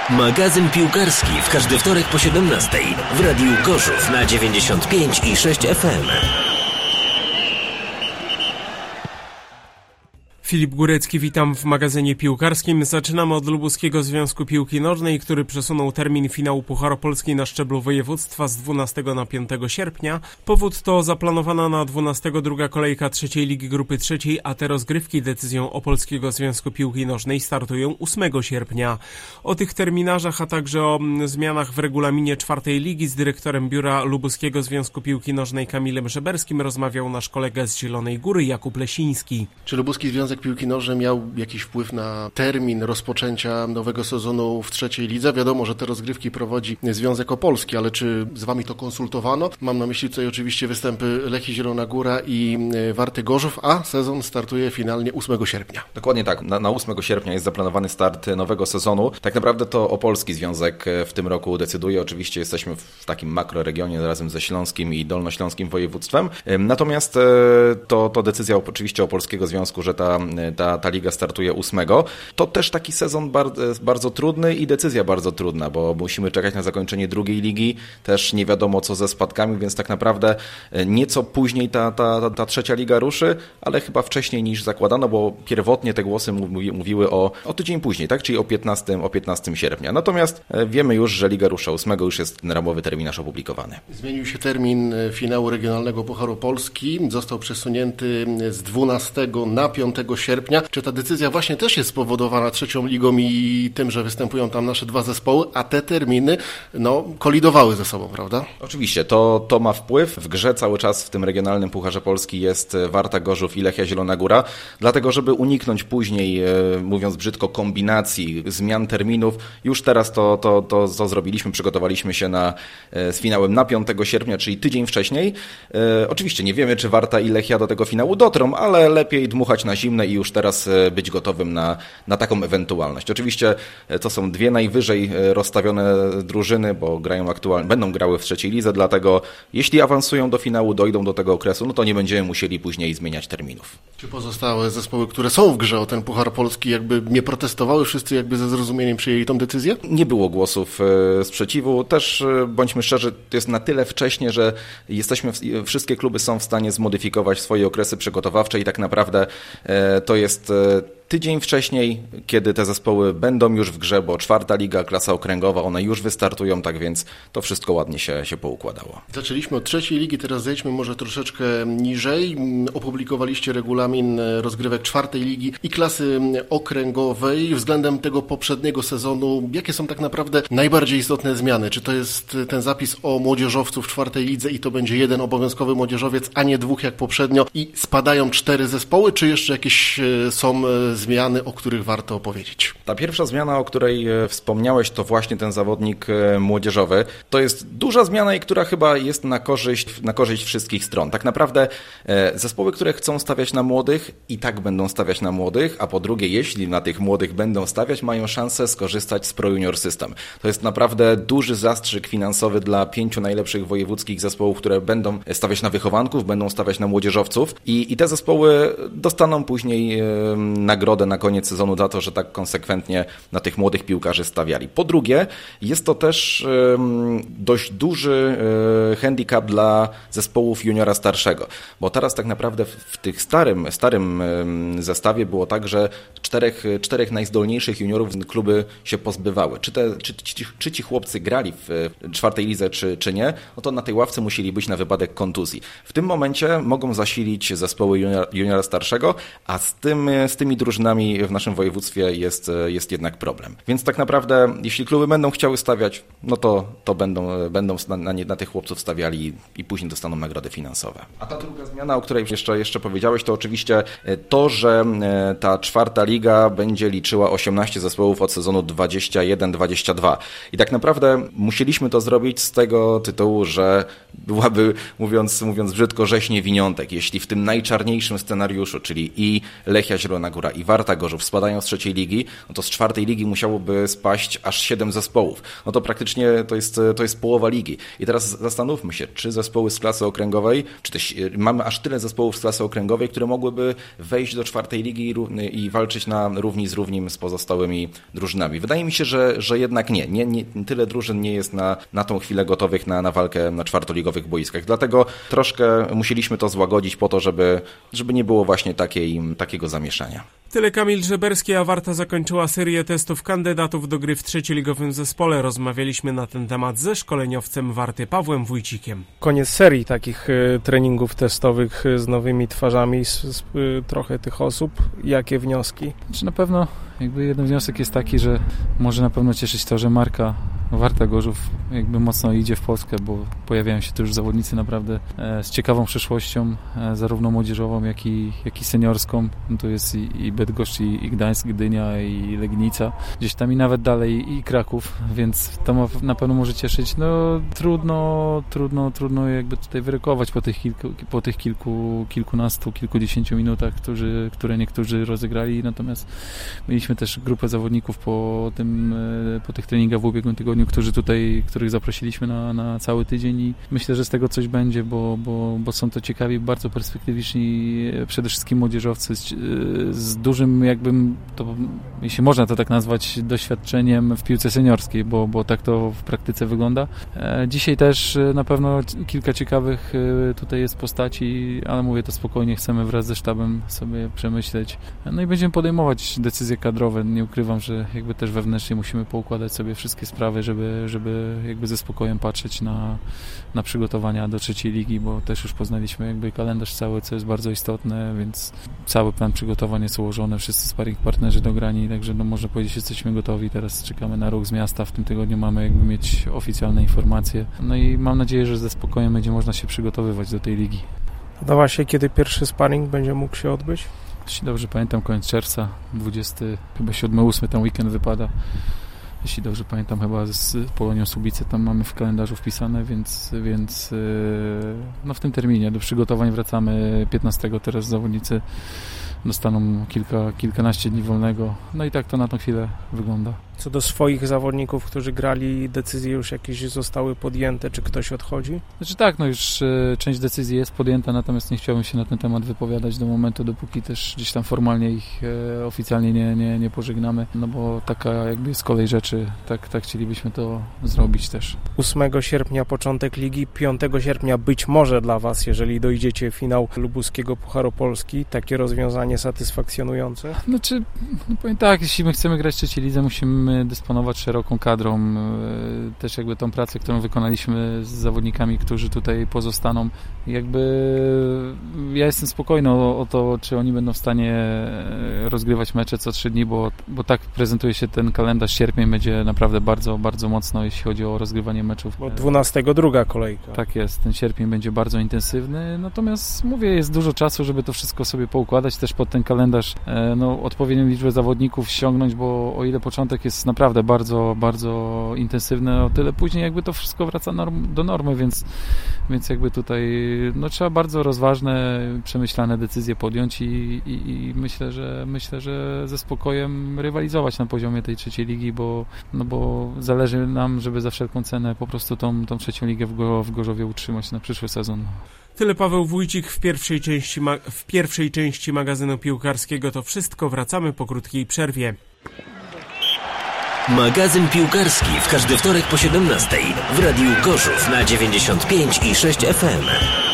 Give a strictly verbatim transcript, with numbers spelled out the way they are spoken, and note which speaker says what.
Speaker 1: Magazyn piłkarski w każdy wtorek po siedemnastej w Radiu Gorzów na dziewięćdziesiąt pięć i sześć F M.
Speaker 2: Filip Górecki, witam w magazynie piłkarskim. Zaczynamy od Lubuskiego Związku Piłki Nożnej, który przesunął termin finału Pucharu Polski na szczeblu województwa z dwunastego na piątego sierpnia. Powód to zaplanowana na dwunastego druga kolejka trzeciej Ligi Grupy Trzeciej, a te rozgrywki decyzją Opolskiego Związku Piłki Nożnej startują ósmego sierpnia. O tych terminarzach, a także o zmianach w regulaminie czwartej ligi z dyrektorem biura Lubuskiego Związku Piłki Nożnej Kamilem Żeberskim rozmawiał nasz kolega z Zielonej Góry Jakub Lesiński.
Speaker 3: Czy Lubuski Związek Piłki Nożnej miał jakiś wpływ na termin rozpoczęcia nowego sezonu w trzeciej lidze? Wiadomo, że te rozgrywki prowadzi Związek Opolski, ale czy z wami to konsultowano? Mam na myśli tutaj oczywiście występy Lechii Zielona Góra i Warty Gorzów, a sezon startuje finalnie ósmego sierpnia.
Speaker 4: Dokładnie tak. Na, na ósmego sierpnia jest zaplanowany start nowego sezonu. Tak naprawdę to Opolski Związek w tym roku decyduje. Oczywiście jesteśmy w takim makroregionie razem ze Śląskim i Dolnośląskim województwem. Natomiast to, to decyzja oczywiście Opolskiego Związku, że ta Ta, ta liga startuje ósmego. To też taki sezon bardzo, bardzo trudny i decyzja bardzo trudna, bo musimy czekać na zakończenie drugiej ligi. Też nie wiadomo co ze spadkami, więc tak naprawdę nieco później ta, ta, ta, ta trzecia liga ruszy, ale chyba wcześniej niż zakładano, bo pierwotnie te głosy mówi, mówiły o, o tydzień później, tak? Czyli o piętnastego o piętnastego sierpnia. Natomiast wiemy już, że liga rusza ósmego, już jest ramowy terminarz opublikowany.
Speaker 3: Zmienił się termin finału regionalnego Pucharu Polski. Został przesunięty z dwunastego na piątego sierpnia. Czy ta decyzja właśnie też jest spowodowana trzecią ligą i tym, że występują tam nasze dwa zespoły, a te terminy no, kolidowały ze sobą, prawda?
Speaker 4: Oczywiście, to, to ma wpływ. W grze cały czas w tym regionalnym Pucharze Polski jest Warta Gorzów i Lechia Zielona Góra, dlatego żeby uniknąć później, mówiąc brzydko, kombinacji, zmian terminów, już teraz to, to, to, to zrobiliśmy, przygotowaliśmy się na, z finałem na piątego sierpnia, czyli tydzień wcześniej. E, oczywiście nie wiemy, czy Warta i Lechia do tego finału dotrą, ale lepiej dmuchać na zimne i już teraz być gotowym na, na taką ewentualność. Oczywiście to są dwie najwyżej rozstawione drużyny, bo grają aktualnie, będą grały w trzeciej lidze, dlatego jeśli awansują do finału, dojdą do tego okresu, no to nie będziemy musieli później zmieniać terminów.
Speaker 3: Czy pozostałe zespoły, które są w grze o ten Puchar Polski, jakby nie protestowały, wszyscy jakby ze zrozumieniem przyjęli tą decyzję?
Speaker 4: Nie było głosów sprzeciwu. Też bądźmy szczerzy, to jest na tyle wcześnie, że jesteśmy, wszystkie kluby są w stanie zmodyfikować swoje okresy przygotowawcze i tak naprawdę to jest tydzień wcześniej, kiedy te zespoły będą już w grze, bo czwarta liga, klasa okręgowa, one już wystartują, tak więc to wszystko ładnie się, się poukładało.
Speaker 3: Zaczęliśmy od trzeciej ligi, teraz zejdźmy może troszeczkę niżej. Opublikowaliście regulamin rozgrywek czwartej ligi i klasy okręgowej. Względem tego poprzedniego sezonu, jakie są tak naprawdę najbardziej istotne zmiany? Czy to jest ten zapis o młodzieżowcu w czwartej lidze i to będzie jeden obowiązkowy młodzieżowiec, a nie dwóch jak poprzednio i spadają cztery zespoły, czy jeszcze jakieś są zmiany, o których warto opowiedzieć?
Speaker 4: Ta pierwsza zmiana, o której wspomniałeś, to właśnie ten zawodnik młodzieżowy. To jest duża zmiana i która chyba jest na korzyść, na korzyść wszystkich stron. Tak naprawdę zespoły, które chcą stawiać na młodych i tak będą stawiać na młodych, a po drugie, jeśli na tych młodych będą stawiać, mają szansę skorzystać z Pro Junior System. To jest naprawdę duży zastrzyk finansowy dla pięciu najlepszych wojewódzkich zespołów, które będą stawiać na wychowanków, będą stawiać na młodzieżowców i, i te zespoły dostaną później nagrodę na koniec sezonu za to, że tak konsekwentnie na tych młodych piłkarzy stawiali. Po drugie, jest to też dość duży handicap dla zespołów juniora starszego, bo teraz tak naprawdę w tych starym, starym zestawie było tak, że czterech, czterech najzdolniejszych juniorów kluby się pozbywały. Czy, te, czy, czy, czy ci chłopcy grali w czwartej lidze, czy, czy nie, no to na tej ławce musieli być na wypadek kontuzji. W tym momencie mogą zasilić zespoły junior, juniora starszego, a z, tym, z tymi drużynami w naszym województwie jest, jest jednak problem. Więc tak naprawdę, jeśli kluby będą chciały stawiać, no to, to będą, będą na, na, na tych chłopców stawiali i później dostaną nagrody finansowe. A ta druga zmiana, o której jeszcze, jeszcze powiedziałeś, to oczywiście to, że ta czwarta liga będzie liczyła osiemnaście zespołów od sezonu dwadzieścia jeden dwadzieścia dwa. I tak naprawdę musieliśmy to zrobić z tego tytułu, że byłaby, mówiąc, mówiąc brzydko, rzeź niewiniątek. Jeśli w tym najczarniejszym scenariuszu, czyli i Lechia Zielona Góra, i Warta Gorzów spadają z trzeciej ligi, no to z czwartej ligi musiałoby spaść aż siedem zespołów. No to praktycznie to jest, to jest połowa ligi. I teraz zastanówmy się, czy zespoły z klasy okręgowej, czy też mamy aż tyle zespołów z klasy okręgowej, które mogłyby wejść do czwartej ligi i, i walczyć na równi z równim z pozostałymi drużynami. Wydaje mi się, że, że jednak nie. nie, nie tyle drużyn nie jest na, na tą chwilę gotowych na, na walkę na czwartoligowych boiskach. Dlatego troszkę musieliśmy to złagodzić po to, żeby, żeby nie było właśnie takiej, takiego zamieszania.
Speaker 2: Tyle Kamil Żeberski, a Warta zakończyła serię testów kandydatów do gry w trzecioligowym zespole. Rozmawialiśmy na ten temat ze szkoleniowcem Warty Pawłem Wójcikiem. Koniec serii takich y, treningów testowych y, z nowymi twarzami, z, z, y, trochę tych osób. Jakie wnioski?
Speaker 5: Znaczy na pewno jakby jeden wniosek jest taki, że może na pewno cieszyć to, że marka Warta Gorzów jakby mocno idzie w Polskę, bo pojawiają się tu już zawodnicy naprawdę e, z ciekawą przyszłością, e, zarówno młodzieżową, jak i, jak i seniorską. No tu jest i, i Bydgoszcz, i, i Gdańsk, Gdynia, i Legnica, gdzieś tam i nawet dalej i Kraków, więc to ma, na pewno może cieszyć. No trudno, trudno, trudno jakby tutaj wyrokować po tych kilku, po tych kilku, kilkunastu, kilkudziesięciu minutach, którzy, które niektórzy rozegrali, natomiast mieliśmy też grupę zawodników po tym, po tych treningach w ubiegłym tygodniu, którzy tutaj, których zaprosiliśmy na, na cały tydzień i myślę, że z tego coś będzie, bo, bo, bo są to ciekawi, bardzo perspektywiczni, przede wszystkim młodzieżowcy z, z dużym jakbym, to, jeśli można to tak nazwać, doświadczeniem w piłce seniorskiej, bo, bo tak to w praktyce wygląda. Dzisiaj też na pewno kilka ciekawych tutaj jest postaci, ale mówię to spokojnie, chcemy wraz ze sztabem sobie przemyśleć. No i będziemy podejmować decyzje kadrowe. Nie ukrywam, że jakby też wewnętrznie musimy poukładać sobie wszystkie sprawy, żeby, żeby jakby ze spokojem patrzeć na, na przygotowania do trzeciej ligi, bo też już poznaliśmy jakby kalendarz cały, co jest bardzo istotne, więc cały plan przygotowań jest ułożony, wszyscy sparring partnerzy dograni, także no można powiedzieć, że jesteśmy gotowi. Teraz czekamy na ruch z miasta, w tym tygodniu mamy jakby mieć oficjalne informacje. No i mam nadzieję, że ze spokojem będzie można się przygotowywać do tej ligi.
Speaker 2: No właśnie, kiedy pierwszy sparring będzie mógł się odbyć?
Speaker 5: Jeśli dobrze pamiętam, koniec czerwca, dwudziesty, chyba siódmy, ósmy, ten weekend wypada. Jeśli dobrze pamiętam, chyba z Polonią Słubice tam mamy w kalendarzu wpisane, więc, więc no w tym terminie do przygotowań wracamy piętnastego. Teraz zawodnicy dostaną kilka, kilkanaście dni wolnego. No i tak to na tą chwilę wygląda.
Speaker 2: Co do swoich zawodników, którzy grali, decyzje już jakieś zostały podjęte, czy ktoś odchodzi?
Speaker 5: Znaczy tak, no już e, część decyzji jest podjęta, natomiast nie chciałbym się na ten temat wypowiadać do momentu, dopóki też gdzieś tam formalnie ich e, oficjalnie nie, nie, nie pożegnamy, no bo taka jakby z kolei rzeczy, tak, tak chcielibyśmy to zrobić też.
Speaker 2: ósmego sierpnia początek ligi, piątego sierpnia być może dla Was, jeżeli dojdziecie finał lubuskiego Pucharu Polski, takie rozwiązanie satysfakcjonujące?
Speaker 5: Znaczy, no powiem tak, jeśli my chcemy grać w trzeciej lidze, musimy dysponować szeroką kadrą. Też jakby tą pracę, którą wykonaliśmy z zawodnikami, którzy tutaj pozostaną. Jakby ja jestem spokojny o, o to, czy oni będą w stanie rozgrywać mecze co trzy dni, bo, bo tak prezentuje się ten kalendarz. Sierpień będzie naprawdę bardzo, bardzo mocno, jeśli chodzi o rozgrywanie meczów.
Speaker 2: Bo dwunastego druga kolejka.
Speaker 5: Tak jest, ten sierpień będzie bardzo intensywny, natomiast mówię, jest dużo czasu, żeby to wszystko sobie poukładać, też pod ten kalendarz no, odpowiednią liczbę zawodników ściągnąć, bo o ile początek jest naprawdę bardzo, bardzo intensywny, o tyle później jakby to wszystko wraca norm, do normy, więc, więc jakby tutaj no, trzeba bardzo rozważne, przemyślane decyzje podjąć i, i, i myślę, że myślę, że ze spokojem rywalizować na poziomie tej trzeciej ligi, bo, no bo zależy nam, żeby za wszelką cenę po prostu tą, tą trzecią ligę w, Go, w Gorzowie utrzymać na przyszły sezon.
Speaker 2: Tyle Paweł Wójcik w pierwszej części, ma- w pierwszej części magazynu piłkarskiego. To wszystko, wracamy po krótkiej przerwie.
Speaker 1: Magazyn piłkarski w każdy wtorek po siedemnastej w Radiu Gorzów na dziewięćdziesiąt pięć i sześć F M.